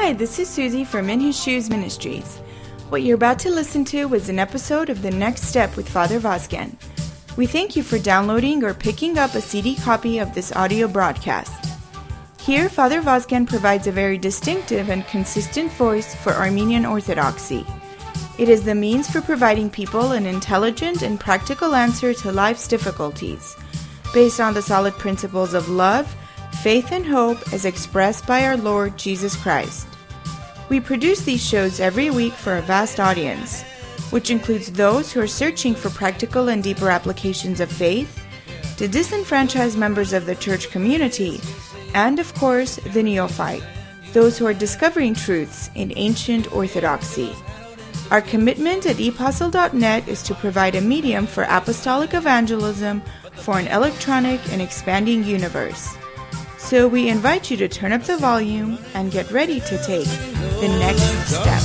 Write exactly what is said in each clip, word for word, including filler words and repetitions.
Hi, this is Susie from In His Shoes Ministries. What you're about to listen to was an episode of The Next Step with Father Vazquez. We thank you for downloading or picking up a C D copy of this audio broadcast. Here, Father Vazquez provides a very distinctive and consistent voice for Armenian Orthodoxy. It is the means for providing people an intelligent and practical answer to life's difficulties, based on the solid principles of love, faith, and hope as expressed by our Lord Jesus Christ. We produce these shows every week for a vast audience, which includes those who are searching for practical and deeper applications of faith, the disenfranchised members of the church community, and of course, the neophyte, those who are discovering truths in ancient orthodoxy. Our commitment at e apostle dot net is to provide a medium for apostolic evangelism for an electronic and expanding universe. So we invite you to turn up the volume and get ready to take the next step.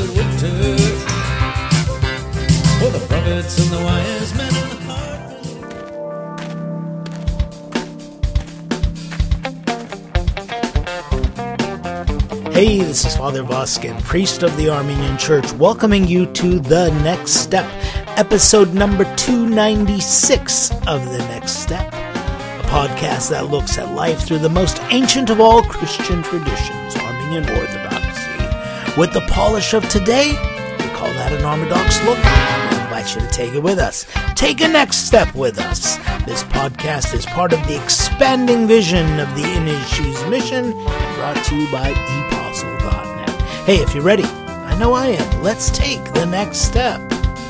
For the prophets and the wise men and the Hey, this is Father Vazquez, priest of the Armenian Church, welcoming you to The Next Step, episode number two ninety-six of The Next Step, a podcast that looks at life through the most ancient of all Christian traditions, Armenian Orthodoxy. With the polish of today, we call that an Orthodox look. We invite you to take it with us. Take a next step with us. This podcast is part of the expanding vision of the In His Shoes mission, and brought to you by e apostle dot net. Hey, if you're ready, I know I am. Let's take the next step.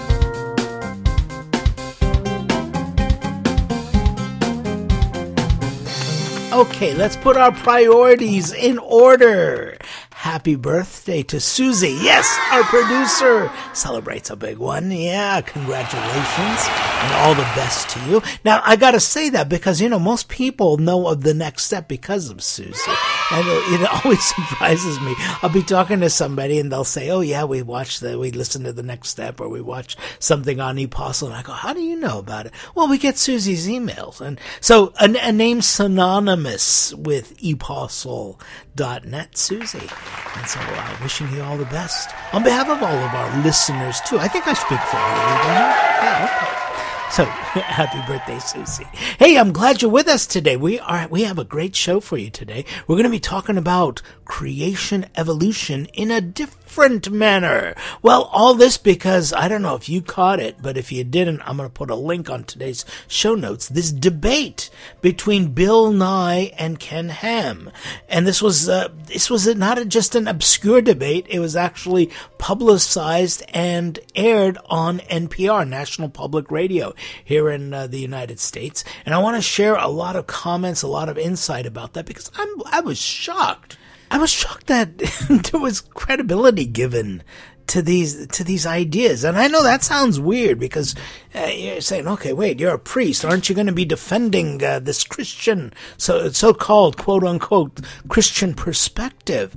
Okay, let's put our priorities in order. Happy birthday to Susie. Yes, our producer celebrates a big one. Yeah, congratulations and all the best to you. Now, I gotta say that because, you know, most people know of The Next Step because of Susie. And it, it always surprises me. I'll be talking to somebody and they'll say, oh yeah, we watched the, we listened to The Next Step, or we watched something on ePostle. And I go, how do you know about it? Well, we get Susie's emails. And so a, a name synonymous with e apostle dot net, Susie. And so uh, wishing you all the best on behalf of all of our listeners too. I think I speak for all of you, don't I? Yeah, okay. So, happy birthday, Susie. Hey, I'm glad you're with us today. We are, we have a great show for you today. We're going to be talking about creation evolution in a different manner. Well, all this because, I don't know if you caught it, but if you didn't, I'm going to put a link on today's show notes. This debate between Bill Nye and Ken Ham. And this was, uh, this was not a, just an obscure debate. It was actually publicized and aired on N P R, National Public Radio, here in uh, the United States. And I want to share a lot of comments, a lot of insight about that, because I'm, I was shocked. I was shocked that there was credibility given to these to these ideas. And I know that sounds weird because uh, you're saying, okay, wait, you're a priest. Aren't you going to be defending uh, this Christian, so, so-called, quote-unquote, Christian perspective?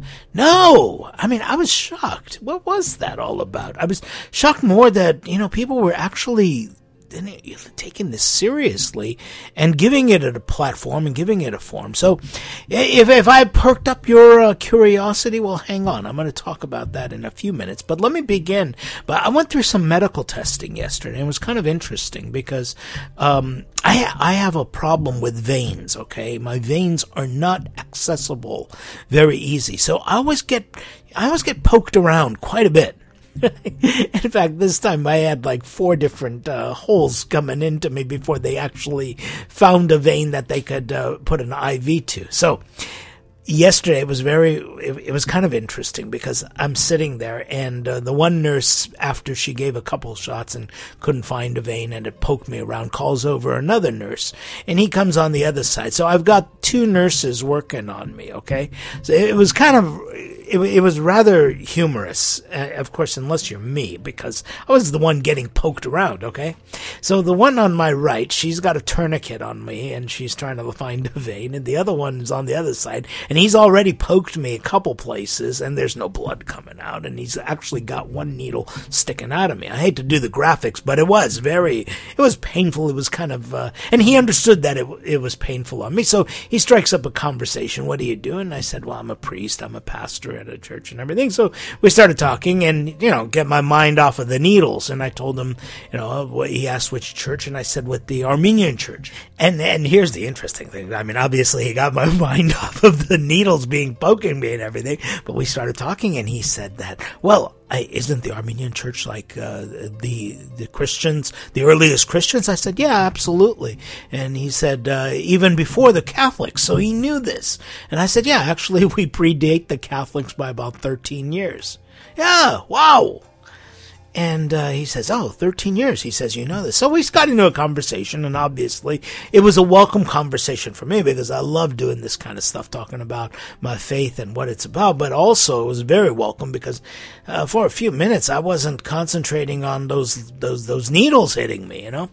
No! I mean, I was shocked. What was that all about? I was shocked more that, you know, people were actually taking this seriously and giving it a platform and giving it a form. So if if I perked up your uh, curiosity, well, hang on. I'm going to talk about that in a few minutes. But let me begin. But I went through some medical testing yesterday. It was kind of interesting because um, I I have a problem with veins, okay? My veins are not accessible very easy. So I always get I always get poked around quite a bit. In fact, this time I had like four different uh, holes coming into me before they actually found a vein that they could uh, put an I V to. So yesterday it was very, it, it was kind of interesting because I'm sitting there and uh, the one nurse, after she gave a couple shots and couldn't find a vein and it poked me around, calls over another nurse and he comes on the other side. So I've got two nurses working on me, okay? So it was kind of, It, it was rather humorous, uh, of course, unless you're me, because I was the one getting poked around, okay? So the one on my right, she's got a tourniquet on me, and she's trying to find a vein, and the other one is on the other side, and he's already poked me a couple places, and there's no blood coming out, and he's actually got one needle sticking out of me. I hate to do the graphics, but it was very, it was painful. It was kind of, uh, and he understood that it it was painful on me, so he strikes up a conversation. What are you doing? I said, well, I'm a priest, I'm a pastor, at a church and everything. So we started talking and, you know, get my mind off of the needles. And I told him, you know, what he asked which church, and I said with the Armenian church. And and here's the interesting thing. I mean, obviously he got my mind off of the needles being poking me and everything, but we started talking and he said that, well, I, isn't the Armenian church like uh, the the Christians, the earliest Christians? I said, yeah, absolutely. And he said, uh, even before the Catholics, so he knew this. And I said, yeah, actually, we predate the Catholics by about thirteen years. Yeah, wow. And uh, he says, oh, thirteen years. He says, you know this. So we got into a conversation, and obviously it was a welcome conversation for me because I love doing this kind of stuff, talking about my faith and what it's about. But also it was very welcome because uh, for a few minutes I wasn't concentrating on those those those needles hitting me, you know.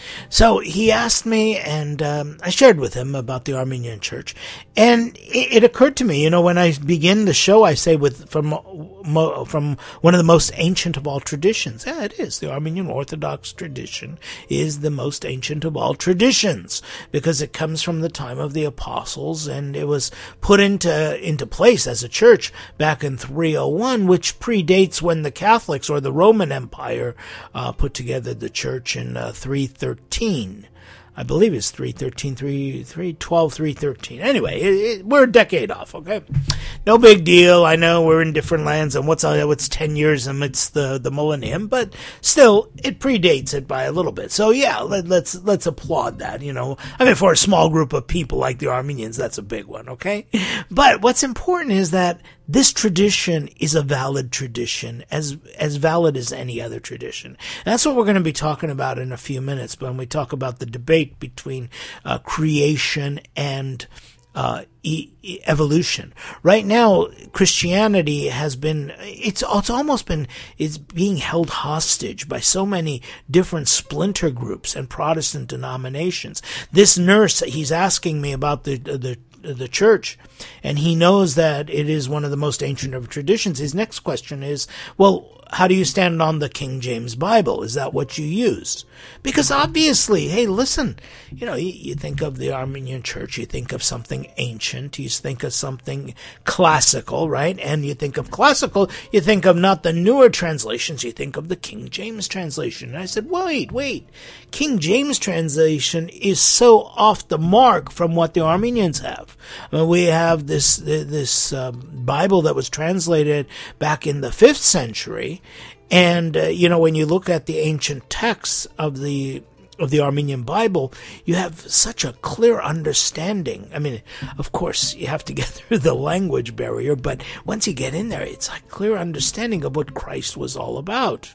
So he asked me, and um, I shared with him about the Armenian Church, and it, it occurred to me, you know, when I begin the show, I say with from mo, from one of the most ancient of all traditions. Yeah, it is. The Armenian Orthodox tradition is the most ancient of all traditions because it comes from the time of the apostles, and it was put into into place as a church back in three oh one, which predates when the Catholics or the Roman Empire uh, put together the church in uh, three thirteen. I believe it's three thirteen, three, three twelve, three thirteen. Anyway, it, it, we're a decade off, okay? No big deal. I know we're in different lands, and what's uh, what's ten years amidst the, the millennium, but still, it predates it by a little bit. So yeah, let, let's let's applaud that, you know. I mean, for a small group of people like the Armenians, that's a big one, okay? But what's important is that this tradition is a valid tradition, as as valid as any other tradition. And that's what we're going to be talking about in a few minutes when we talk about the debate between uh, creation and uh, e- e- evolution. Right now, Christianity has been, it's, it's almost been, it's being held hostage by so many different splinter groups and Protestant denominations. This nurse, he's asking me about the the the church, and he knows that it is one of the most ancient of traditions. His next question is, well, how do you stand on the King James Bible? Is that what you use? Because obviously, hey, listen, you know, you, you think of the Armenian Church, you think of something ancient, you think of something classical, right? And you think of classical, you think of not the newer translations, you think of the King James translation. And I said, wait, wait, King James translation is so off the mark from what the Armenians have. I mean, we have this this uh, Bible that was translated back in the fifth century. And, uh, you know, when you look at the ancient texts of the of the Armenian Bible, you have such a clear understanding. I mean, of course, you have to get through the language barrier, but once you get in there, it's a clear understanding of what Christ was all about.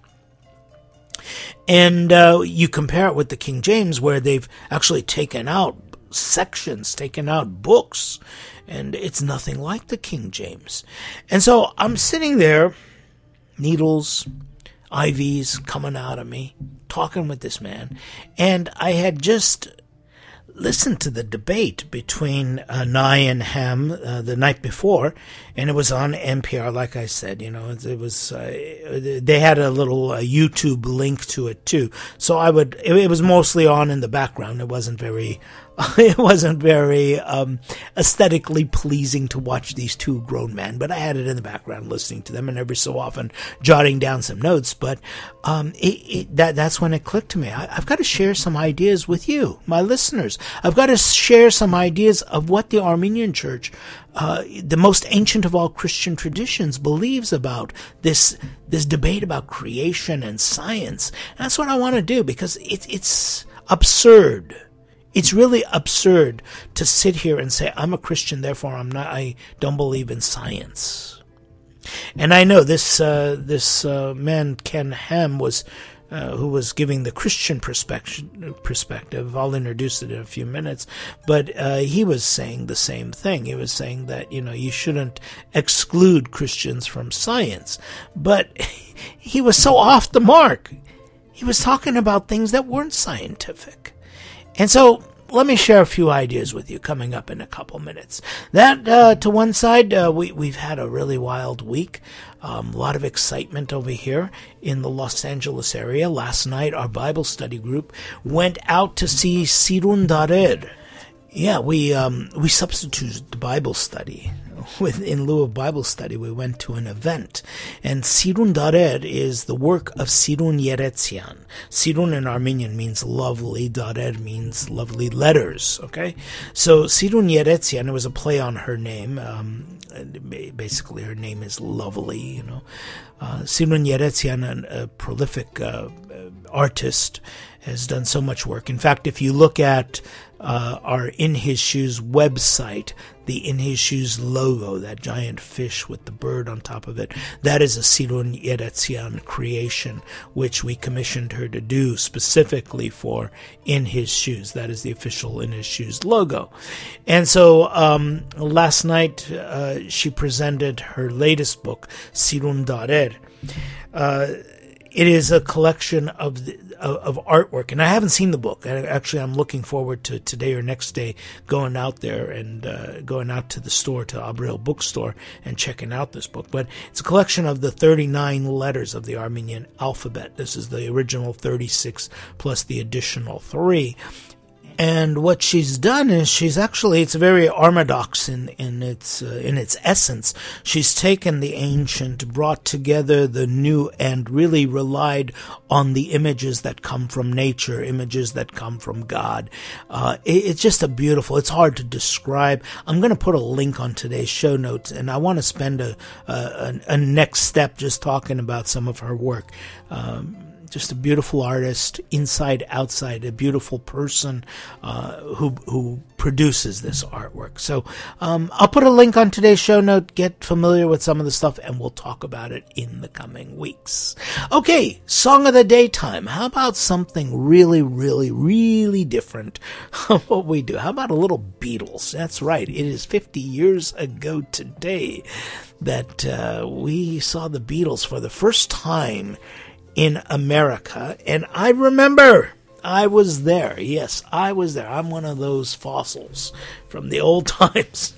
And uh, you compare it with the King James, where they've actually taken out sections, taken out books, and it's nothing like the King James. And so I'm sitting there, needles, I Vs coming out of me, talking with this man, and I had just listened to the debate between uh, Nye and Ham uh, the night before, and it was on N P R, like I said. You know, it, it was uh, they had a little uh, YouTube link to it too, so I would. It, it was mostly on in the background. It wasn't very. It wasn't very um, aesthetically pleasing to watch these two grown men, but I had it in the background listening to them and every so often jotting down some notes. But um, it, it, that that's when it clicked to me. I, I've got to share some ideas with you, my listeners. I've got to share some ideas of what the Armenian Church, uh, the most ancient of all Christian traditions, believes about this this debate about creation and science. And that's what I want to do because it, it's absurd. It's really absurd to sit here and say, I'm a Christian, therefore I'm not, I don't believe in science. And I know this, uh, this, uh, man, Ken Ham, was, uh, who was giving the Christian perspective, perspective. I'll introduce it in a few minutes, but, uh, he was saying the same thing. He was saying that, you know, you shouldn't exclude Christians from science, but he was so off the mark. He was talking about things that weren't scientific. And so, let me share a few ideas with you coming up in a couple minutes. That, uh, to one side, uh, we, we've had a really wild week. Um, a lot of excitement over here in the Los Angeles area. Last night, our Bible study group went out to see Sirun Darer. Yeah, we, um, we substituted the Bible study. with in lieu of Bible study, we went to an event. And Sirun Darer is the work of Sirun Yeretzian. Sirun in Armenian means lovely. Darer means lovely letters. Okay, so Sirun Yeretzian, it was a play on her name. Um, basically, her name is Lovely. You know, uh, Sirun Yeretzian, a, a prolific uh, artist, has done so much work. In fact, if you look at uh, our In His Shoes website, the In His Shoes logo, that giant fish with the bird on top of it, that is a Sirun Yeretzian creation, which we commissioned her to do specifically for In His Shoes. That is the official In His Shoes logo. And so um, last night uh, she presented her latest book, Sirun Darer. Uh, it is a collection of the, of, of artwork, and I haven't seen the book. I, actually, I'm looking forward to today or next day going out there and uh, going out to the store, to Abril bookstore, and checking out this book. But it's a collection of the thirty-nine letters of the Armenian alphabet. This is the original thirty-six plus the additional three. And what she's done is she's actually, it's very orthodox in, in its, uh, in its essence. She's taken the ancient, brought together the new, and really relied on the images that come from nature, images that come from God. Uh, it, it's just a beautiful, it's hard to describe. I'm going to put a link on today's show notes, and I want to spend a, a, a next step just talking about some of her work. Um, Just a beautiful artist, inside, outside, a beautiful person uh, who who produces this artwork. So um, I'll put a link on today's show note. Get familiar with some of the stuff, and we'll talk about it in the coming weeks. Okay, song of the daytime. How about something really, really, really different from what we do? How about a little Beatles? That's right. It is fifty years ago today that uh, we saw the Beatles for the first time in America, and I remember I was there. Yes, I was there. I'm one of those fossils from the old times.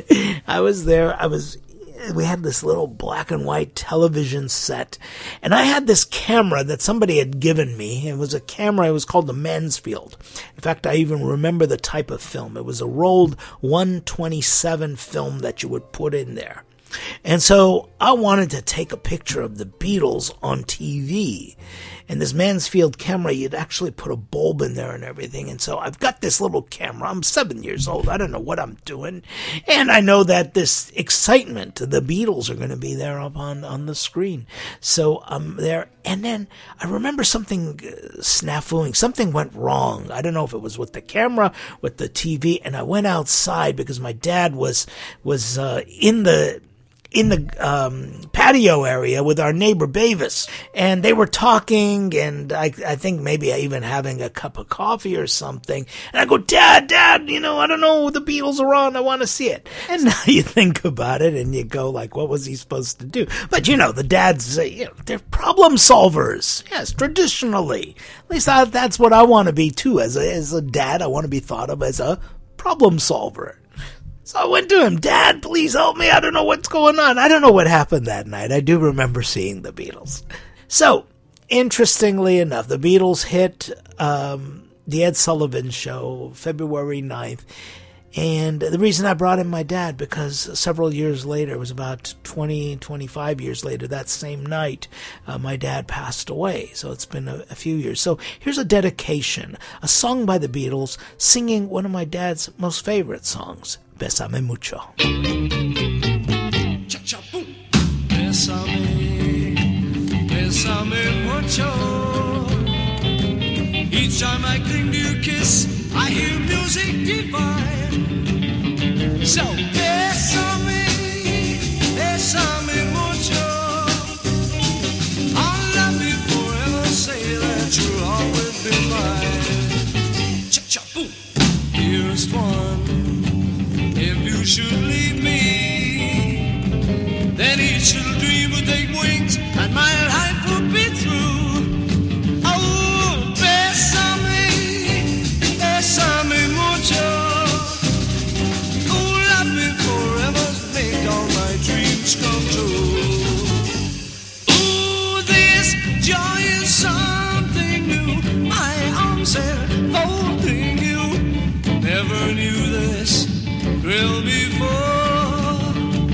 I was there. I was. We had this little black and white television set, and I had this camera that somebody had given me. It was a camera. It was called the Mansfield. In fact, I even remember the type of film. It was a rolled one twenty-seven film that you would put in there. And so I wanted to take a picture of the Beatles on T V. And this Mansfield camera, you'd actually put a bulb in there and everything. And so I've got this little camera. I'm seven years old. I don't know what I'm doing. And I know that this excitement, the Beatles are going to be there up on, on the screen. So I'm there. And then I remember something uh, snafuing. Something went wrong. I don't know if it was with the camera, with the T V. And I went outside because my dad was, was uh, in the... in the um, patio area with our neighbor Bavis, and they were talking, and I, I think maybe even having a cup of coffee or something, and I go, Dad, Dad, you know, I don't know, the Beatles are on, I want to see it. And now you think about it, and you go like, what was he supposed to do? But you know, the dads, uh, you know, they're problem solvers, yes, traditionally. At least I, that's what I want to be too, as a, as a dad. I want to be thought of as a problem solver. So I went to him, Dad, please help me. I don't know what's going on. I don't know what happened that night. I do remember seeing the Beatles. So, interestingly enough, the Beatles hit um, the Ed Sullivan Show February ninth. And the reason I brought in my dad, because several years later, it was about twenty, twenty-five years later, that same night, uh, my dad passed away. So it's been a, a few years. So here's a dedication, a song by the Beatles, singing one of my dad's most favorite songs, Bésame Mucho. Cha-cha-boom. Bésame, bésame mucho. Each time I cling to your kiss, I hear music divine. So, bésame, bésame mucho. I'll love you forever, say that you'll always be mine. Cha-cha-boom. Dearest one, if you should leave me, then each little dream will take wings and my life will be through. Oh, bésame, bésame mucho. Oh, love me forever, make all my dreams come true. Ooh, this joy is something new. My arms enfolding you. Never knew this thrill before.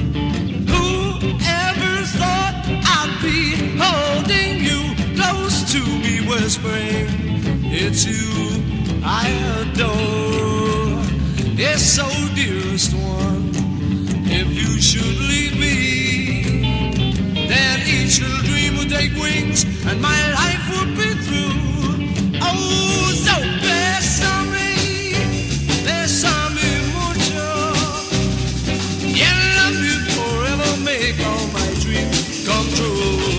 It's you I adore. Yes, oh dearest one, if you should leave me, then each little dream would take wings and my life would be through. Oh, so bésame, bésame mucho. Yeah, love you forever, make all my dreams come true.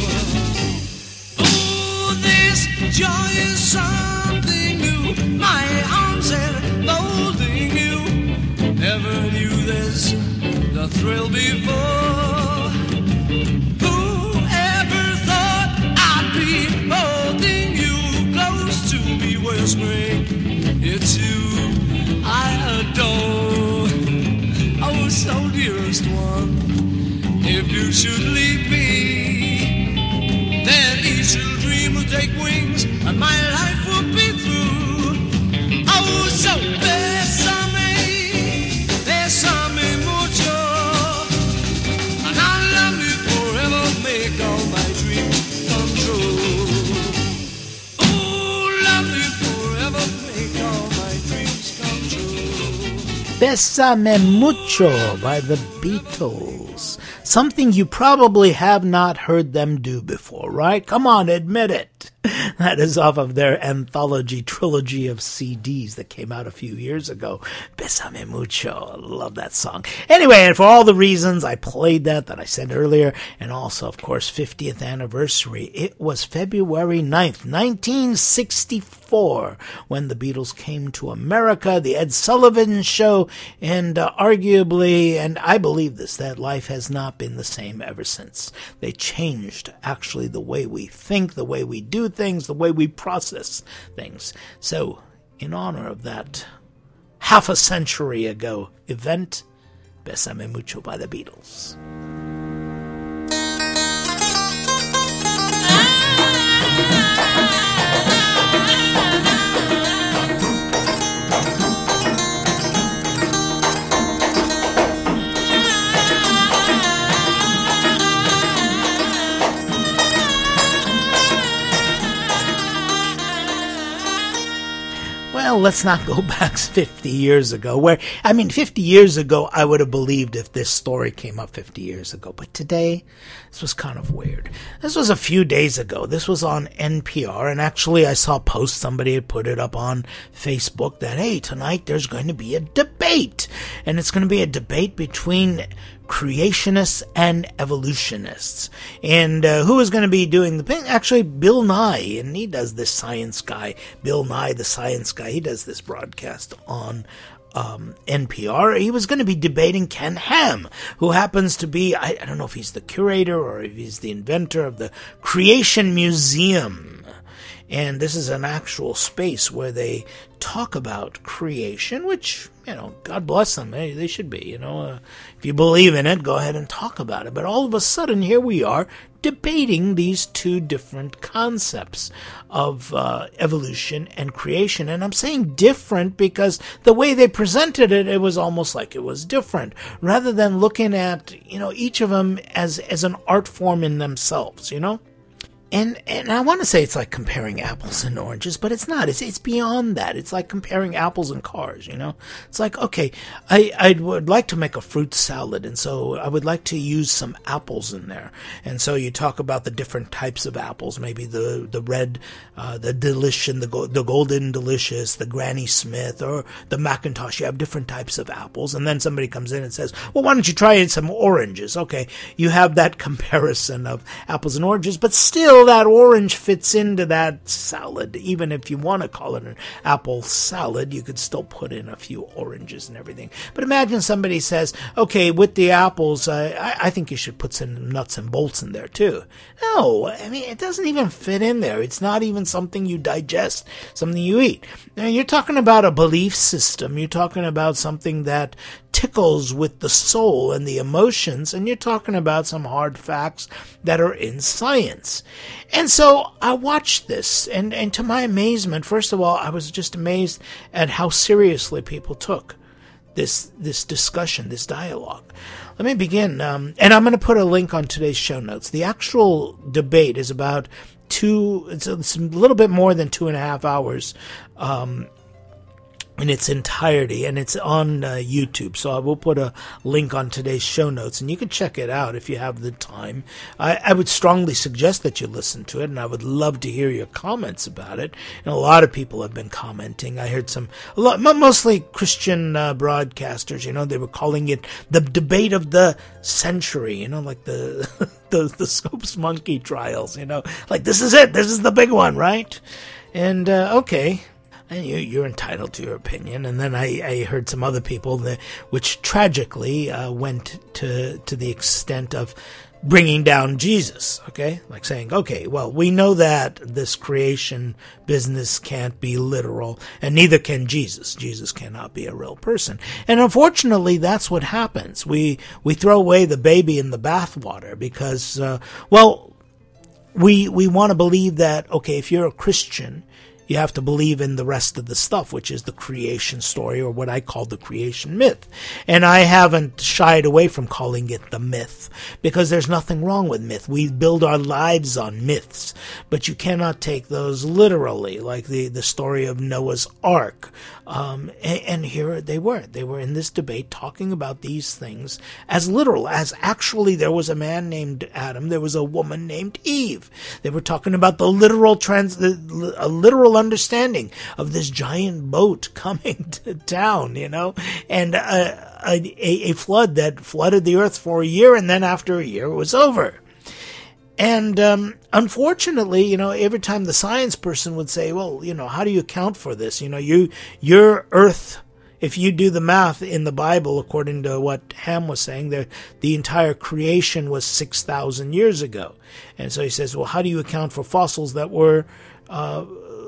Oh, this joy is something new, my arms enfolding you. Never knew this, the thrill before. Whoever thought I'd be holding you close to me, whispering, it's you I adore. Oh, so dearest one, if you should leave me, then each little dream will take wings and my life will be through. Oh, so bésame, bésame mucho, and I'll love you forever, make all my dreams come true. Oh, love you forever, make all my dreams come true. Bésame Mucho by the Beatles. Something you probably have not heard them do before, right? Come on, admit it. That is off of their anthology trilogy of C Ds that came out a few years ago. Bésame Mucho. I love that song. Anyway, and for all the reasons I played that, that I said earlier, and also, of course, fiftieth anniversary, it was February ninth, nineteen sixty-four, when the Beatles came to America, the Ed Sullivan Show, and uh, arguably, and I believe this, that life has not been the same ever since. They changed, actually, the way we think, the way we do things, the way we process things. So, in honor of that half a century ago event, Bésame Mucho by the Beatles. Well, let's not go back fifty years ago, where, I mean, fifty years ago, I would have believed if this story came up fifty years ago. But today, this was kind of weird. This was a few days ago. This was on N P R, and actually I saw a post, somebody had put it up on Facebook that, hey, tonight there's going to be a debate. And it's going to be a debate between creationists and evolutionists. And uh, who is going to be doing the thing? Actually, Bill Nye, and he does this science guy. Bill Nye, the science guy, he does this broadcast on um, N P R. He was going to be debating Ken Ham, who happens to be, I, I don't know if he's the curator or if he's the inventor of the Creation Museum. And this is an actual space where they talk about creation, which, you know, God bless them. They, they should be, you know. Uh, if you believe in it, go ahead and talk about it. But all of a sudden, here we are debating these two different concepts of uh, evolution and creation. And I'm saying different because the way they presented it, it was almost like it was different, rather than looking at, you know, each of them as, as an art form in themselves, you know. And and I want to say it's like comparing apples and oranges, but it's not. It's it's beyond that. It's like comparing apples and cars, you know? It's like, okay, I, I would like to make a fruit salad, and so I would like to use some apples in there. And so you talk about the different types of apples, maybe the, the red, uh, the Delicious, the, go, the Golden Delicious, the Granny Smith, or the Macintosh. You have different types of apples, and then somebody comes in and says, well, why don't you try some oranges? Okay, you have that comparison of apples and oranges, but still, that orange fits into that salad. Even if you want to call it an apple salad, you could still put in a few oranges and everything. But imagine somebody says, okay, with the apples, uh, I, I think you should put some nuts and bolts in there too. No, I mean, it doesn't even fit in there. It's not even something you digest, something you eat. Now, you're talking about a belief system. You're talking about something that tickles with the soul and the emotions, and you're talking about some hard facts that are in science. And so I watched this, and, and to my amazement, first of all, I was just amazed at how seriously people took this this discussion, this dialogue. Let me begin, um, and I'm going to put a link on today's show notes. The actual debate is about two, it's a, it's a little bit more than two and a half hours, um, in its entirety, and it's on uh, YouTube. So I will put a link on today's show notes, and you can check it out if you have the time. I, I would strongly suggest that you listen to it, and I would love to hear your comments about it. And a lot of people have been commenting. I heard some, a lot, mostly Christian uh, broadcasters. You know, they were calling it the debate of the century. You know, like the the the Scopes Monkey trials. You know, like this is it. This is the big one, right? And uh, okay. And you, you're entitled to your opinion. And then I, I heard some other people that, which tragically uh, went to to the extent of bringing down Jesus, okay? Like saying, okay, well, we know that this creation business can't be literal, and neither can Jesus. Jesus cannot be a real person. And unfortunately, that's what happens. We we throw away the baby in the bathwater because, uh, well, we we want to believe that, okay, if you're a Christian, you have to believe in the rest of the stuff, which is the creation story, or what I call the creation myth. And I haven't shied away from calling it the myth, because there's nothing wrong with myth. We build our lives on myths, but you cannot take those literally, like the, the story of Noah's Ark. Um, and, and here they were. They were in this debate talking about these things as literal, as actually there was a man named Adam, there was a woman named Eve. They were talking about the literal trans, the, a literal understanding of this giant boat coming to town, you know, and a, a, a flood that flooded the earth for a year, and then after a year it was over. And um, unfortunately, you know, every time the science person would say, well, you know, how do you account for this? You know, you your earth, if you do the math in the Bible, according to what Ham was saying, the, the entire creation was six thousand years ago. And so he says, well, how do you account for fossils that were uh,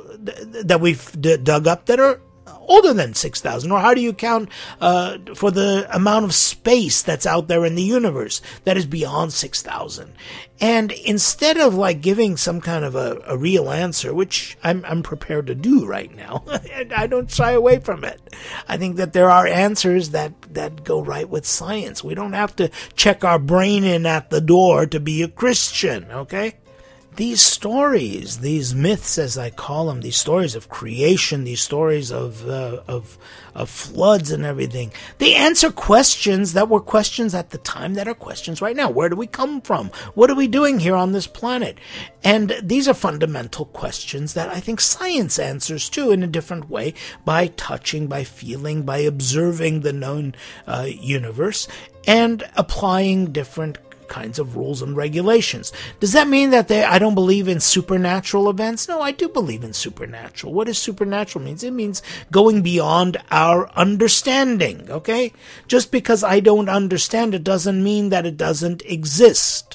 that we've d- dug up that are older than six thousand? Or how do you count uh, for the amount of space that's out there in the universe that is beyond six thousand? And instead of like giving some kind of a, a real answer, which I'm, I'm prepared to do right now, I don't shy away from it. I think that there are answers that, that go right with science. We don't have to check our brain in at the door to be a Christian, okay? These stories, these myths, as I call them, these stories of creation, these stories of, uh, of of floods and everything, they answer questions that were questions at the time that are questions right now. Where do we come from? What are we doing here on this planet? And these are fundamental questions that I think science answers too in a different way, by touching, by feeling, by observing the known uh, universe and applying different kinds of rules and regulations. Does that mean that they, I don't believe in supernatural events? No, I do believe in supernatural. What does supernatural mean? It means going beyond our understanding, okay? Just because I don't understand it doesn't mean that it doesn't exist.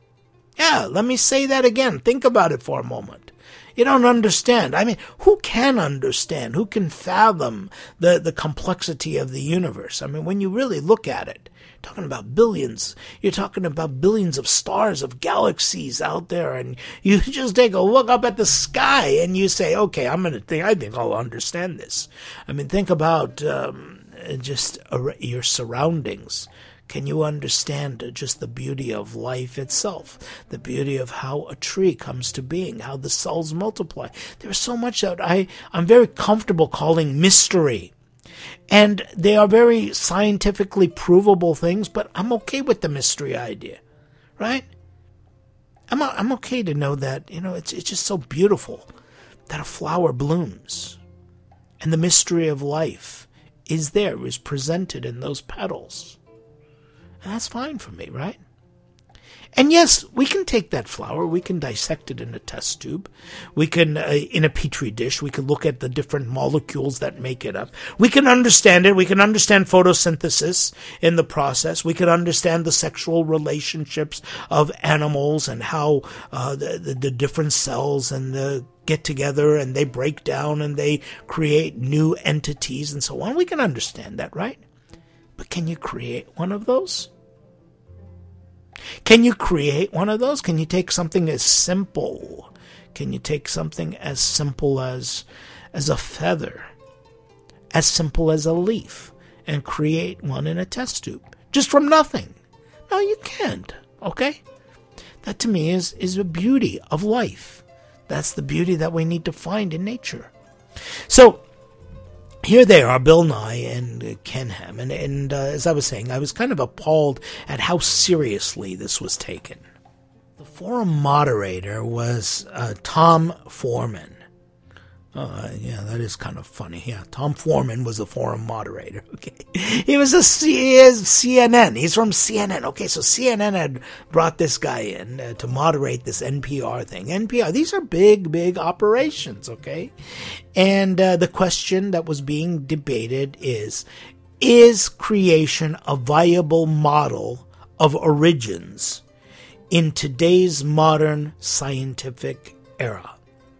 Yeah, let me say that again. Think about it for a moment. You don't understand. I mean, who can understand? Who can fathom the, the complexity of the universe? I mean, when you really look at it, you're talking about billions. You're talking about billions of stars, of galaxies out there, and you just take a look up at the sky and you say, okay, I'm going to think, I think I'll understand this. I mean, think about um, just your surroundings. Can you understand just the beauty of life itself? The beauty of how a tree comes to being, how the cells multiply. There's so much that I, I'm very comfortable calling mystery. And they are very scientifically provable things, but I'm okay with the mystery idea, right? I'm I'm okay to know that, you know, it's it's just so beautiful that a flower blooms. And the mystery of life is there, is presented in those petals. And that's fine for me, right? And yes, we can take that flower, we can dissect it in a test tube, we can, uh, in a petri dish, we can look at the different molecules that make it up. We can understand it, we can understand photosynthesis in the process, we can understand the sexual relationships of animals and how uh, the, the, the different cells and the get together and they break down and they create new entities and so on. We can understand that, right? But can you create one of those? Can you create one of those? Can you take something as simple? Can you take something as simple as as a feather, as simple as a leaf, and create one in a test tube just from nothing? No, you can't. Okay, that to me is is the beauty of life. That's the beauty that we need to find in nature. So, here they are, Bill Nye and uh, Ken Ham. And, and uh, as I was saying, I was kind of appalled at how seriously this was taken. The forum moderator was uh, Tom Foreman. Uh, yeah, that is kind of funny. Yeah, Tom Foreman was the forum moderator. Okay, he was a C- he is C N N. He's from C N N. Okay, so C N N had brought this guy in uh, to moderate this N P R thing. N P R, these are big, big operations. Okay, and uh, the question that was being debated is: is creation a viable model of origins in today's modern scientific era?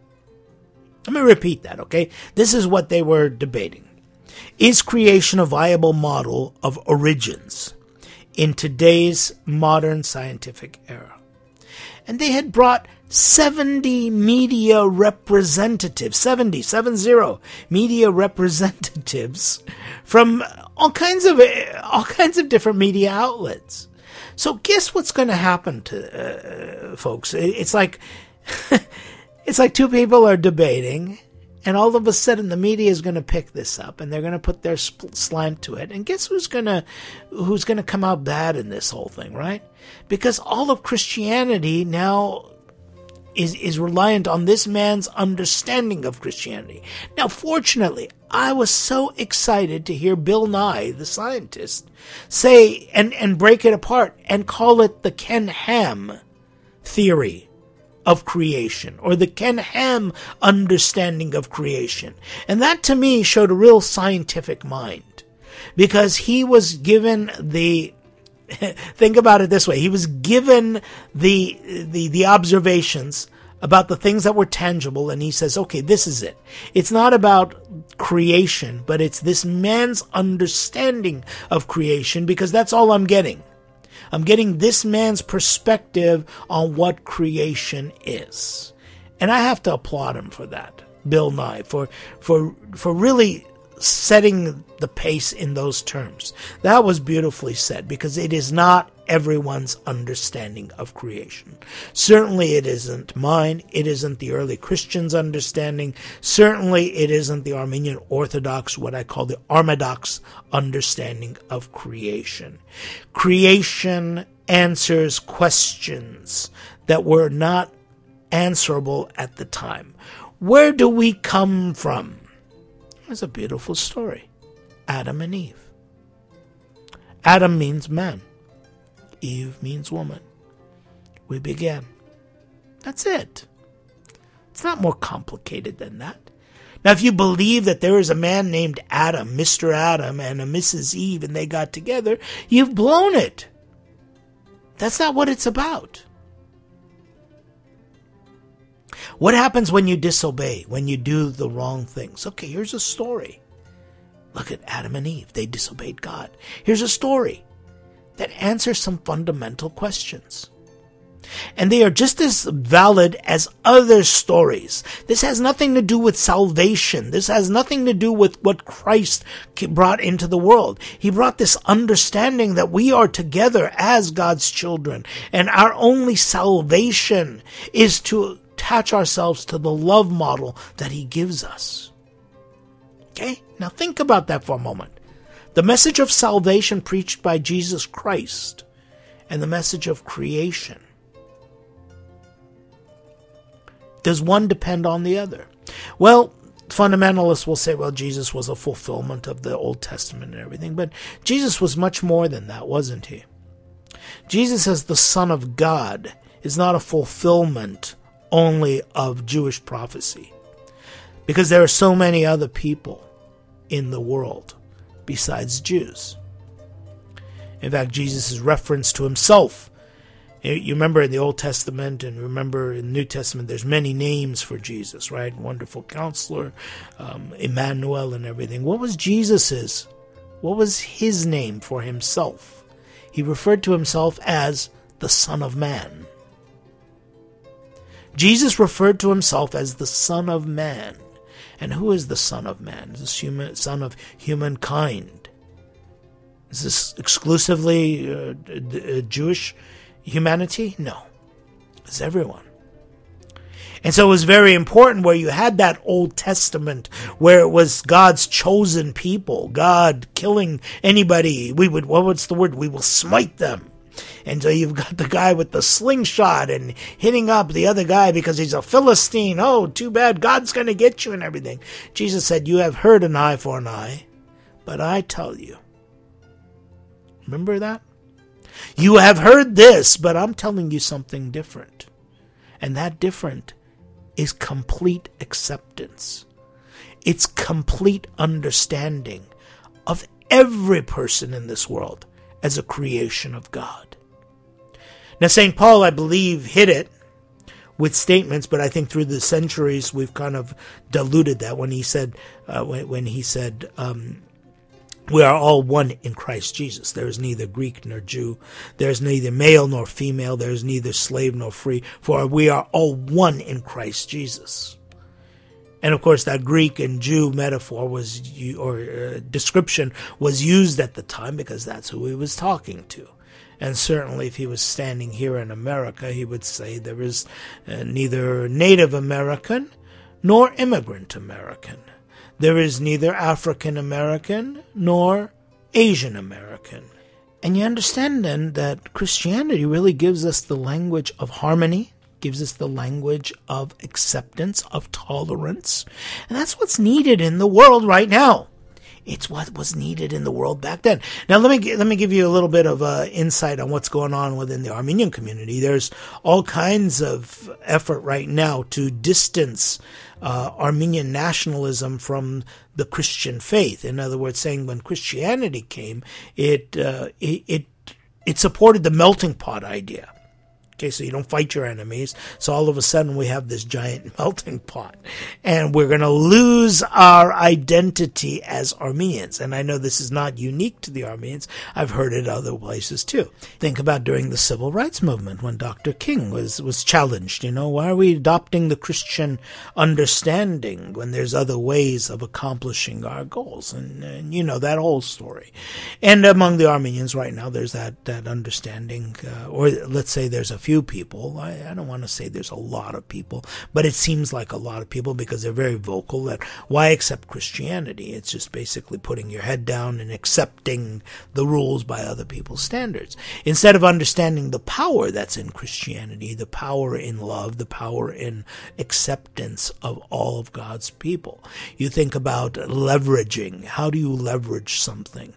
Let me repeat that, okay? This is what they were debating. Is creation a viable model of origins in today's modern scientific era? And they had brought seventy media representatives, seventy, seven zero media representatives from all kinds of all kinds of different media outlets. So guess what's going to happen to uh, folks? It's like It's like two people are debating, and all of a sudden the media is going to pick this up, and they're going to put their sp- slant to it. And guess who's going to who's going to come out bad in this whole thing, right? Because all of Christianity now is is reliant on this man's understanding of Christianity. Now, fortunately, I was so excited to hear Bill Nye, the scientist, say and and break it apart and call it the Ken Ham theory of creation, or the Ken Ham understanding of creation. And that to me showed a real scientific mind, because he was given the think about it this way, he was given the the the observations about the things that were tangible, and he says, okay, this is it. It's not about creation, but it's this man's understanding of creation, because that's all I'm getting. I'm getting this man's perspective on what creation is. And I have to applaud him for that, Bill Nye, for for for really setting the pace in those terms. That was beautifully said, because it is not everyone's understanding of creation. Certainly it isn't mine. It isn't the early Christians' understanding. Certainly it isn't the Armenian Orthodox, what I call the Armadox understanding of creation. Creation answers questions that were not answerable at the time. Where do we come from? It's a beautiful story. Adam and Eve. Adam means man. Eve means woman. We began. That's it. It's not more complicated than that. Now, if you believe that there is a man named Adam, Mister Adam, and a Missus Eve, and they got together, you've blown it. That's not what it's about. What happens when you disobey, when you do the wrong things? Okay, here's a story. Look at Adam and Eve. They disobeyed God. Here's a story that answers some fundamental questions. And they are just as valid as other stories. This has nothing to do with salvation. This has nothing to do with what Christ brought into the world. He brought this understanding that we are together as God's children, and our only salvation is to attach ourselves to the love model that He gives us. Okay? Now think about that for a moment. The message of salvation preached by Jesus Christ and the message of creation. Does one depend on the other? Well, fundamentalists will say, well, Jesus was a fulfillment of the Old Testament and everything, but Jesus was much more than that, wasn't He? Jesus as the Son of God is not a fulfillment only of Jewish prophecy, because there are so many other people in the world besides Jews. In fact, Jesus' reference to Himself, you remember in the Old Testament and remember in the New Testament, there's many names for Jesus, right? Wonderful Counselor, um, Emmanuel and everything. What was Jesus's? What was His name for Himself? He referred to Himself as the Son of Man. Jesus referred to Himself as the Son of Man. And who is the Son of Man? Is this human, Son of humankind? Is this exclusively uh, uh, Jewish humanity? No. It's everyone. And so it was very important where you had that Old Testament where it was God's chosen people, God killing anybody. We would, what what's the word? We will smite them. And so you've got the guy with the slingshot and hitting up the other guy because he's a Philistine. Oh, too bad. God's going to get you and everything. Jesus said, you have heard an eye for an eye, but I tell you. Remember that? You have heard this, but I'm telling you something different. And that different is complete acceptance. It's complete understanding of every person in this world as a creation of God. Now, Saint Paul, I believe, hit it with statements, but I think through the centuries we've kind of diluted that when he said, uh, when, when he said, um, we are all one in Christ Jesus. There is neither Greek nor Jew. There is neither male nor female. There is neither slave nor free. For we are all one in Christ Jesus. And of course, that Greek and Jew metaphor was, or uh, description was used at the time because that's who he was talking to. And certainly if he was standing here in America, he would say there is uh, neither Native American nor immigrant American. There is neither African American nor Asian American. And you understand then that Christianity really gives us the language of harmony, gives us the language of acceptance, of tolerance. And that's what's needed in the world right now. It's what was needed in the world back then. Now, let me let me give you a little bit of uh, insight on what's going on within the Armenian community. There's all kinds of effort right now to distance uh, Armenian nationalism from the Christian faith. In other words, saying when Christianity came, it uh, it, it it supported the melting pot idea. Okay, so you don't fight your enemies. So all of a sudden we have this giant melting pot. And we're going to lose our identity as Armenians. And I know this is not unique to the Armenians. I've heard it other places too. Think about during the Civil Rights Movement when Doctor King was, was challenged. You know, why are we adopting the Christian understanding when there's other ways of accomplishing our goals? And, and you know, that whole story. And among the Armenians right now, there's that, that understanding, uh, or let's say there's a few people. I, I don't want to say there's a lot of people, but it seems like a lot of people because they're very vocal that why accept Christianity? It's just basically putting your head down and accepting the rules by other people's standards. Instead of understanding the power that's in Christianity, the power in love, the power in acceptance of all of God's people. You think about leveraging. How do you leverage something?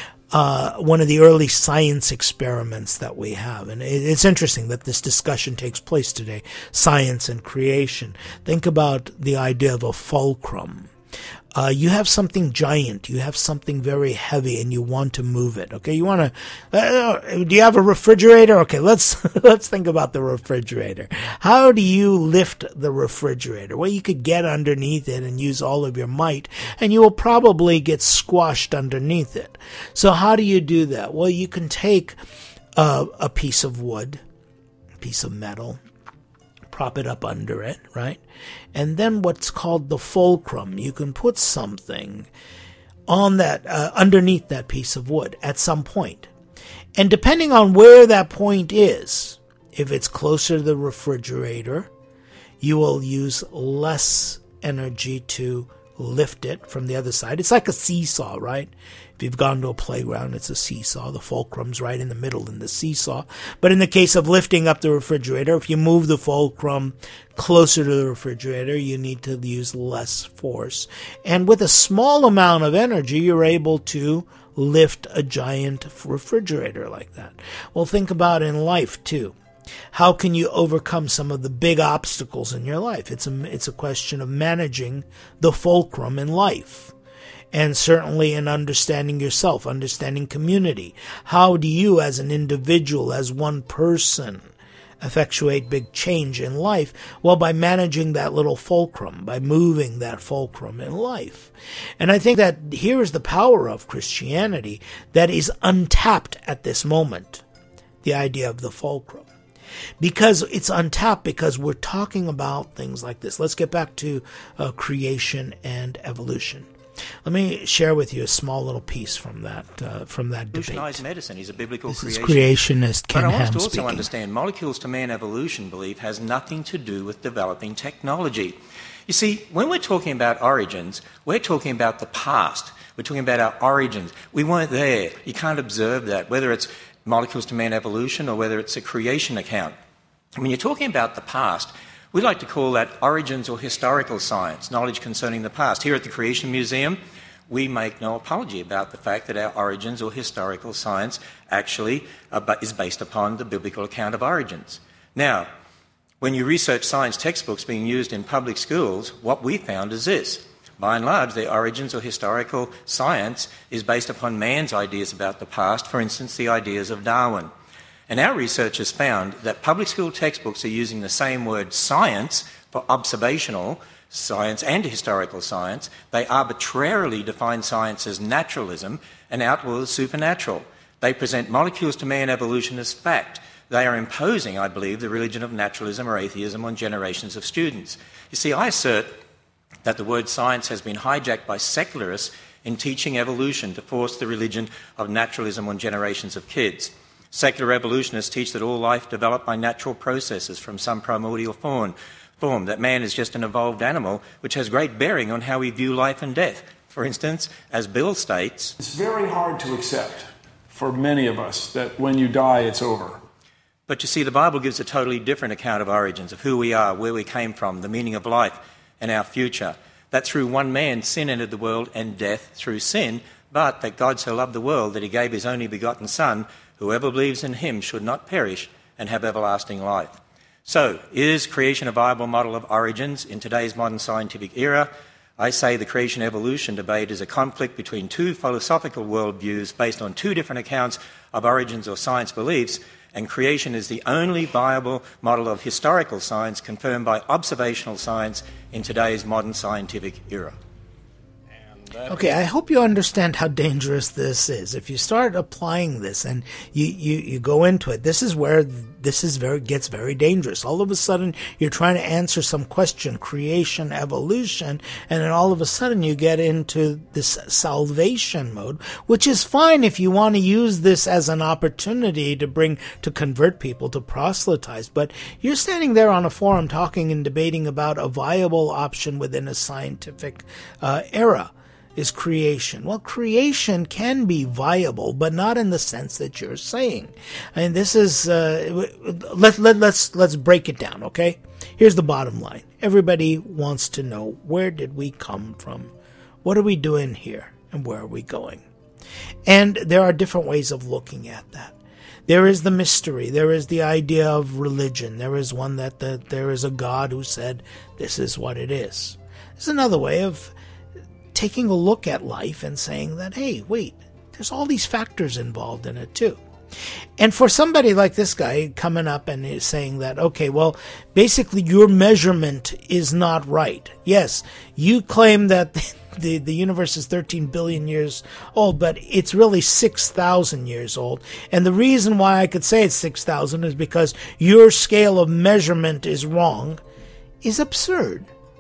Uh, one of the early science experiments that we have. And it, it's interesting that this discussion takes place today, science and creation. Think about the idea of a fulcrum. Uh, you have something giant, you have something very heavy, and you want to move it. Okay, you want to. Uh, do you have a refrigerator? Okay, let's let's think about the refrigerator. How do you lift the refrigerator? Well, you could get underneath it and use all of your might, and you will probably get squashed underneath it. So, how do you do that? Well, you can take uh, a piece of wood, a piece of metal, prop it up under it, right? And then what's called the fulcrum. You can put something on that, uh, underneath that piece of wood at some point. And depending on where that point is, if it's closer to the refrigerator, you will use less energy to lift it from the other side. It's like a seesaw, right? If you've gone to a playground, it's a seesaw. The fulcrum's right in the middle in the seesaw. But in the case of lifting up the refrigerator, if you move the fulcrum closer to the refrigerator, you need to use less force. And with a small amount of energy, you're able to lift a giant refrigerator like that. Well, think about in life, too. How can you overcome some of the big obstacles in your life? It's a, it's a question of managing the fulcrum in life. And certainly in understanding yourself, understanding community. How do you as an individual, as one person, effectuate big change in life? Well, by managing that little fulcrum, by moving that fulcrum in life. And I think that here is the power of Christianity that is untapped at this moment. The idea of the fulcrum. Because it's untapped because we're talking about things like this. Let's get back to uh, creation and evolution. Let me share with you a small little piece from that uh, from that debate. Evolutionized medicine is a biblical this creation. Is creationist Ken But I want Ham us to also speaking. understand molecules to man evolution belief has nothing to do with developing technology. You see, when we're talking about origins, we're talking about the past. We're talking about our origins. We weren't there. You can't observe that, whether it's molecules to man evolution or whether it's a creation account. When you're talking about the past, we like to call that origins or historical science, knowledge concerning the past. Here at the Creation Museum, we make no apology about the fact that our origins or historical science actually uh, is based upon the biblical account of origins. Now, when you research science textbooks being used in public schools, what we found is this. By and large, the origins or historical science is based upon man's ideas about the past, for instance, the ideas of Darwin. And our research has found that public school textbooks are using the same word science for observational science and historical science. They arbitrarily define science as naturalism and outlaw the supernatural. They present molecules to man evolution as fact. They are imposing, I believe, the religion of naturalism or atheism on generations of students. You see, I assert that the word science has been hijacked by secularists in teaching evolution to force the religion of naturalism on generations of kids. Secular evolutionists teach that all life developed by natural processes from some primordial form, form, that man is just an evolved animal, which has great bearing on how we view life and death. For instance, as Bill states, it's very hard to accept for many of us that when you die, it's over. But you see, the Bible gives a totally different account of origins, of who we are, where we came from, the meaning of life and our future. That through one man sin entered the world and death through sin, but that God so loved the world that he gave his only begotten Son, whoever believes in him should not perish and have everlasting life. So, is creation a viable model of origins in today's modern scientific era? I say the creation-evolution debate is a conflict between two philosophical worldviews based on two different accounts of origins or science beliefs, and creation is the only viable model of historical science confirmed by observational science in today's modern scientific era. Okay, I hope you understand how dangerous this is. If you start applying this and you, you, you go into it, this is where this is very gets very dangerous. All of a sudden, you're trying to answer some question, creation, evolution, and then all of a sudden you get into this salvation mode, which is fine if you want to use this as an opportunity to bring, to convert people, to proselytize. But you're standing there on a forum talking and debating about a viable option within a scientific uh, era. Is creation. Well, creation can be viable, but not in the sense that you're saying. I mean, this is, uh, let, let, let's, let's break it down, okay? Here's the bottom line. Everybody wants to know, where did we come from? What are we doing here? And where are we going? And there are different ways of looking at that. There is the mystery. There is the idea of religion. There is one that the, there is a God who said, this is what it is. There's another way of taking a look at life and saying that, hey, wait, there's all these factors involved in it too. And for somebody like this guy coming up and is saying that, okay, well, basically your measurement is not right. Yes, you claim that the, the universe is thirteen billion years old, but it's really six thousand years old. And the reason why I could say it's six thousand is because your scale of measurement is wrong, is absurd.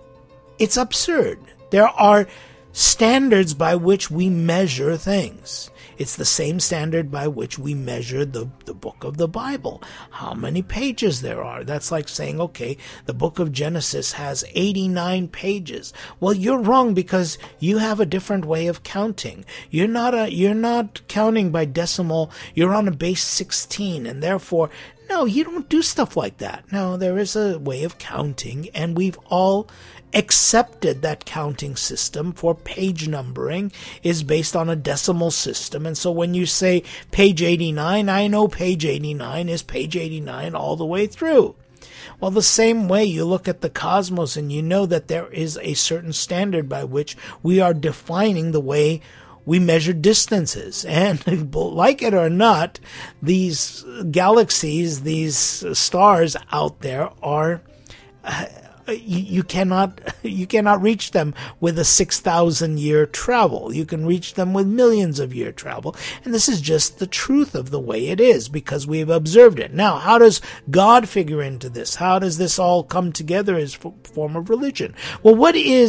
It's absurd. There are standards by which we measure things. It's the same standard by which we measure the, the book of the Bible. How many pages there are. That's like saying, okay, the book of Genesis has eighty-nine pages. Well, you're wrong because you have a different way of counting. You're not a, you're not counting by decimal. You're on a base sixteen, and therefore, no, you don't do stuff like that. No, there is a way of counting, and we've all accepted that counting system for page numbering is based on a decimal system. And so when you say page eighty-nine, I know page eighty-nine is page eighty-nine all the way through. Well, the same way you look at the cosmos and you know that there is a certain standard by which we are defining the way we measure distances. And like it or not, these galaxies, these stars out there are uh, You, you cannot you cannot reach them with a six thousand year travel. You can reach them with millions of year travel. And this is just the truth of the way it is because we've observed it. Now, how does God figure into this? How does this all come together as a form of religion? Well, what is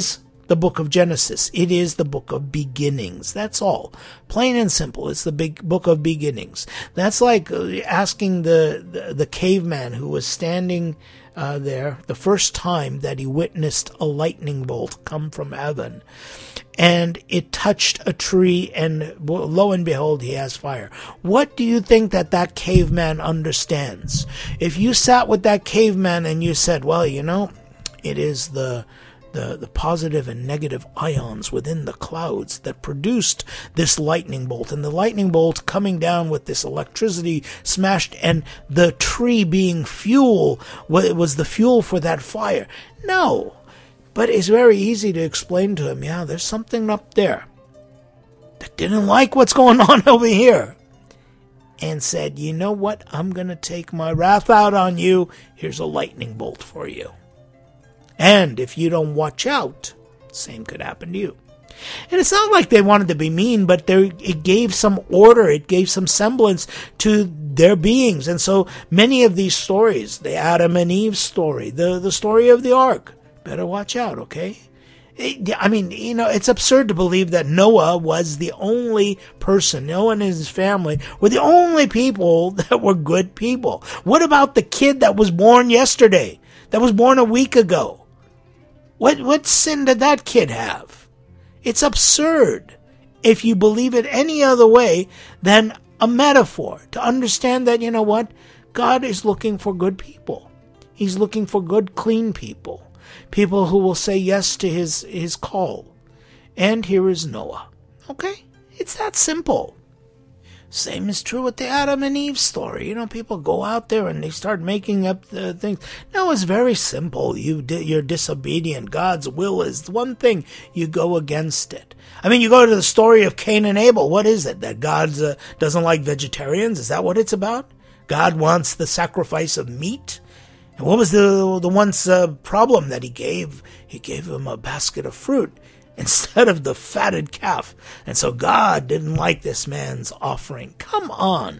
the book of Genesis. It is the book of beginnings. That's all. Plain and simple. It's the big book of beginnings. That's like asking the, the, the caveman who was standing uh, there the first time that he witnessed a lightning bolt come from heaven. And it touched a tree, and lo and behold, he has fire. What do you think that that caveman understands? If you sat with that caveman and you said, well, you know, it is the The, the positive and negative ions within the clouds that produced this lightning bolt, and the lightning bolt coming down with this electricity smashed, and the tree being fuel was the fuel for that fire. No, but it's very easy to explain to him, yeah, there's something up there that didn't like what's going on over here, and said, you know what, I'm going to take my wrath out on you. Here's a lightning bolt for you. And if you don't watch out, same could happen to you. And it's not like they wanted to be mean, but there, it gave some order, it gave some semblance to their beings. And so many of these stories, the Adam and Eve story, the, the story of the ark, better watch out, okay? It, I mean, you know, it's absurd to believe that Noah was the only person, Noah and his family were the only people that were good people. What about the kid that was born yesterday, that was born a week ago? What what sin did that kid have? It's absurd if you believe it any other way than a metaphor to understand that, you know what, God is looking for good people. He's looking for good, clean people, people who will say yes to his, his call. And here is Noah. Okay? It's that simple. Same is true with the Adam and Eve story. You know, people go out there and they start making up the things. No, it's very simple. You di- you're disobedient. God's will is one thing. You go against it. I mean, you go to the story of Cain and Abel. What is it? That God uh, doesn't like vegetarians? Is that what it's about? God wants the sacrifice of meat? And what was the the one's uh, problem that he gave? He gave him a basket of fruit instead of the fatted calf. And so God didn't like this man's offering. Come on.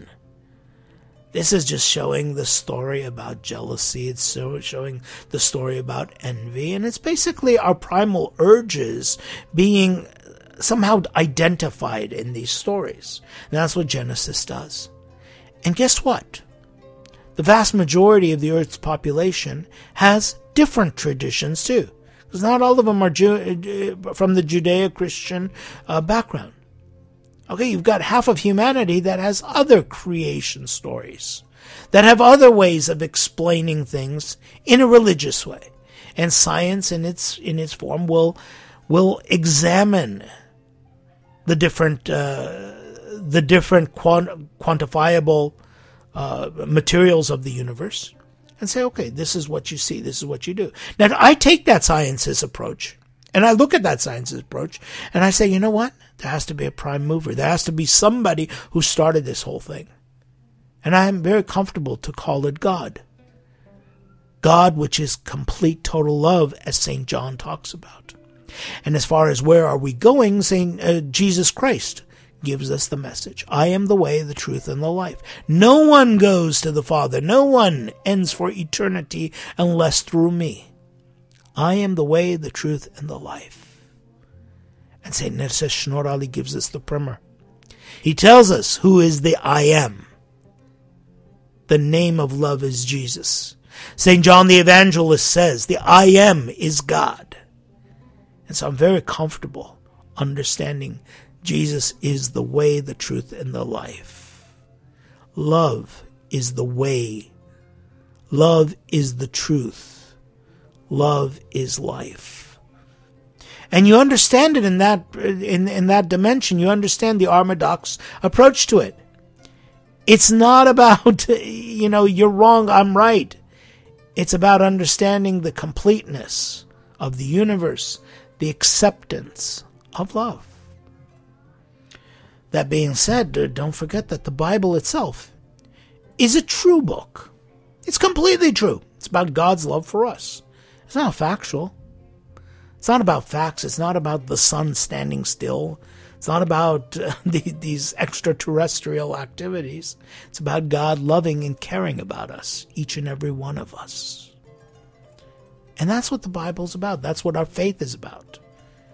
This is just showing the story about jealousy. It's showing the story about envy. And it's basically our primal urges being somehow identified in these stories. And that's what Genesis does. And guess what? The vast majority of the Earth's population has different traditions too. Because not all of them are Jew- from the Judeo-Christian uh, background. Okay, you've got half of humanity that has other creation stories, that have other ways of explaining things in a religious way. And science in its in its form will will examine the different uh, the different quant- quantifiable uh, materials of the universe. And say, okay, this is what you see, this is what you do. Now, I take that science's approach, and I look at that science's approach, and I say, you know what? There has to be a prime mover. There has to be somebody who started this whole thing. And I am very comfortable to call it God. God, which is complete, total love, as Saint John talks about. And as far as where are we going, Saint uh, Jesus Christ gives us the message. I am the way, the truth, and the life. No one goes to the Father. No one ends for eternity unless through me. I am the way, the truth, and the life. And Saint Nerses Snorali gives us the primer. He tells us who is the I am. The name of love is Jesus. Saint John the Evangelist says the I am is God. And so I'm very comfortable understanding Jesus is the way, the truth, and the life. Love is the way. Love is the truth. Love is life. And you understand it in that in, in that dimension. You understand the Orthodox approach to it. It's not about, you know, you're wrong, I'm right. It's about understanding the completeness of the universe, the acceptance of love. That being said, don't forget that the Bible itself is a true book. It's completely true. It's about God's love for us. It's not factual. It's not about facts. It's not about the sun standing still. It's not about uh, the, these extraterrestrial activities. It's about God loving and caring about us, each and every one of us. And that's what the Bible's about. That's what our faith is about.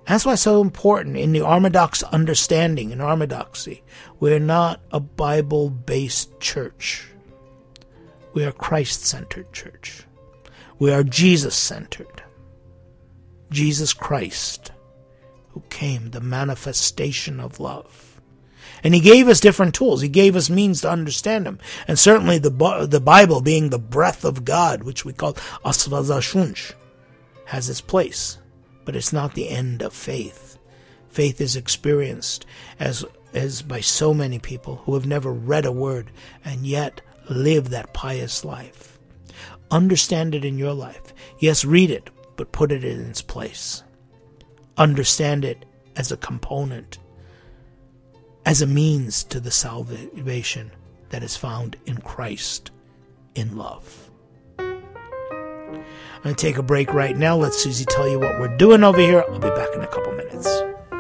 That's why it's so important in the Orthodox understanding, in Orthodoxy. We're not a Bible-based church. We are a Christ-centered church. We are Jesus-centered. Jesus Christ, who came, the manifestation of love. And he gave us different tools. He gave us means to understand him. And certainly the the Bible, being the breath of God, which we call Asvazashunch, has its place. But it's not the end of faith. Faith is experienced as, as by so many people who have never read a word and yet live that pious life. Understand it in your life. Yes, read it, but put it in its place. Understand it as a component, as a means to the salvation that is found in Christ, in love. I'm going to take a break right now. Let Susie tell you what we're doing over here. I'll be back in a couple minutes.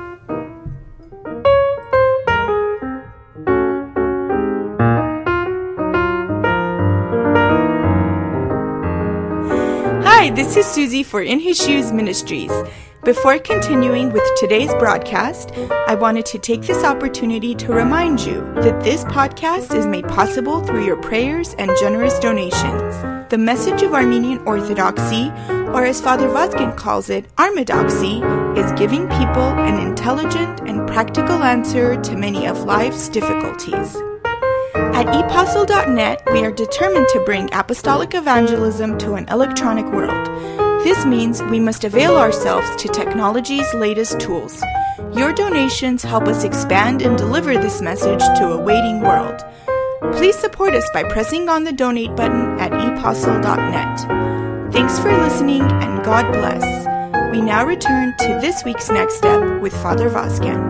Hi, this is Susie for In His Shoes Ministries. Before continuing with today's broadcast, I wanted to take this opportunity to remind you that this podcast is made possible through your prayers and generous donations. The message of Armenian Orthodoxy, or as Father Vazgen calls it, Armadoxy, is giving people an intelligent and practical answer to many of life's difficulties. At e postle dot net, we are determined to bring apostolic evangelism to an electronic world. This means we must avail ourselves to technology's latest tools. Your donations help us expand and deliver this message to a waiting world. Please support us by pressing on the donate button at e postle dot net. Thanks for listening and God bless. We now return to this week's Next Step with Father Vazgen.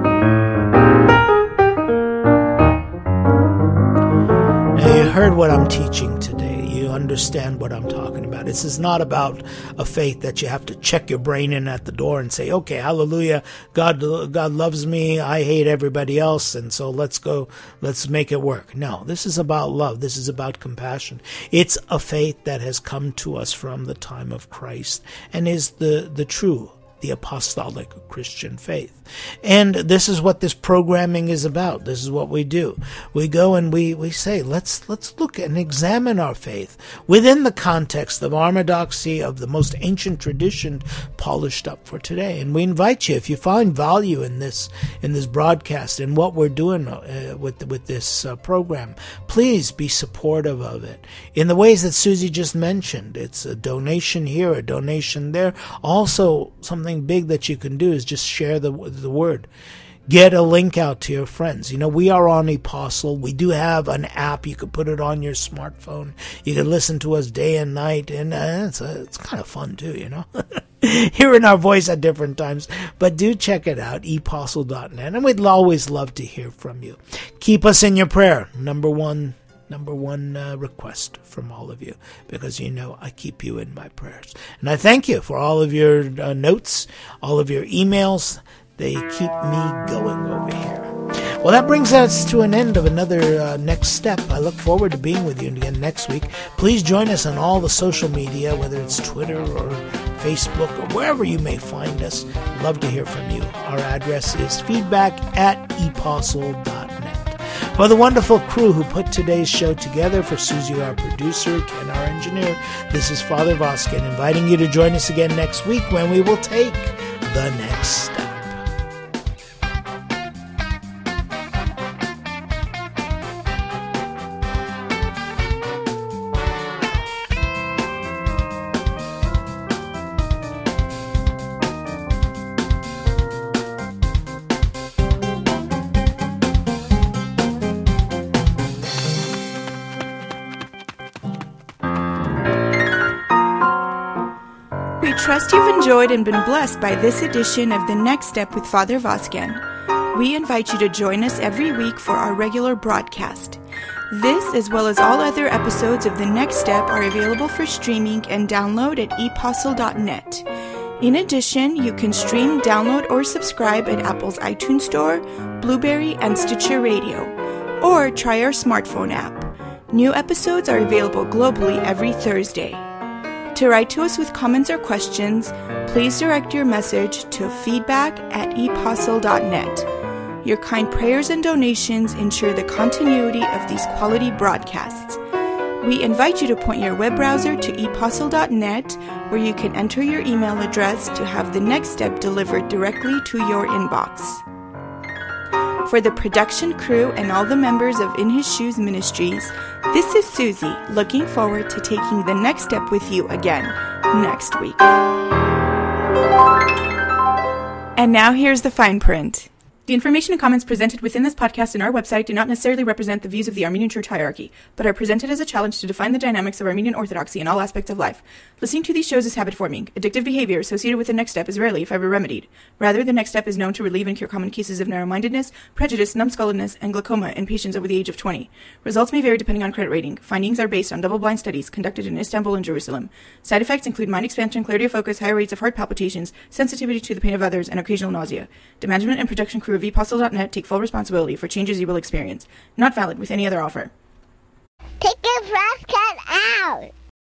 Now you heard what I'm teaching today. You understand what I'm talking about. This is not about a faith that you have to check your brain in at the door and say, okay, hallelujah, God, God loves me, I hate everybody else, and so let's go, let's make it work. No, this is about love. This is about compassion. It's a faith that has come to us from the time of Christ and is the, the true, the apostolic Christian faith. And this is what this programming is about. This is what we do. We go and we, we say, let's let's look and examine our faith within the context of Orthodoxy, of the most ancient tradition polished up for today. And we invite you, if you find value in this in this broadcast and what we're doing uh, with with this uh, program, please be supportive of it in the ways that Susie just mentioned. It's a donation here, a donation there. Also, something big that you can do is just share the the word. Get a link out to your friends. You know, we are on ePostle. We do have an app. You can put it on your smartphone. You can listen to us day and night, and uh, it's uh, it's kind of fun too, you know, hearing our voice at different times. But do check it out, e postle dot net, and we'd always love to hear from you. Keep us in your prayer. Number one Number one uh, request from all of you, because you know I keep you in my prayers. And I thank you for all of your uh, notes, all of your emails. They keep me going over here. Well, that brings us to an end of another uh, Next Step. I look forward to being with you again next week. Please join us on all the social media, whether it's Twitter or Facebook or wherever you may find us. Love to hear from you. Our address is feedback at e postle dot net. For the wonderful crew who put today's show together, for Susie, our producer, Ken, our engineer, this is Father Vazgen inviting you to join us again next week when we will take the next step. Trust you've enjoyed and been blessed by this edition of The Next Step with Father Vazgen. We invite you to join us every week for our regular broadcast. This, as well as all other episodes of The Next Step, are available for streaming and download at e postle dot net. In addition, you can stream, download, or subscribe at Apple's iTunes Store, Blueberry, and Stitcher Radio, or try our smartphone app. New episodes are available globally every Thursday. To write to us with comments or questions, please direct your message to feedback at epostle dot net. Your kind prayers and donations ensure the continuity of these quality broadcasts. We invite you to point your web browser to epostle dot net, where you can enter your email address to have the next step delivered directly to your inbox. For the production crew and all the members of In His Shoes Ministries, this is Susie, looking forward to taking the next step with you again next week. And now here's the fine print. The information and comments presented within this podcast and our website do not necessarily represent the views of the Armenian Church hierarchy, but are presented as a challenge to define the dynamics of Armenian Orthodoxy in all aspects of life. Listening to these shows is habit-forming. Addictive behavior associated with the next step is rarely, if ever, remedied. Rather, the next step is known to relieve and cure common cases of narrow-mindedness, prejudice, numbskulledness, and glaucoma in patients over the age of twenty. Results may vary depending on credit rating. Findings are based on double-blind studies conducted in Istanbul and Jerusalem. Side effects include mind expansion, clarity of focus, higher rates of heart palpitations, sensitivity to the pain of others, and occasional nausea. The management and production crew of epostle dot net take full responsibility for changes you will experience. Not valid with any other offer. Take your trash can out!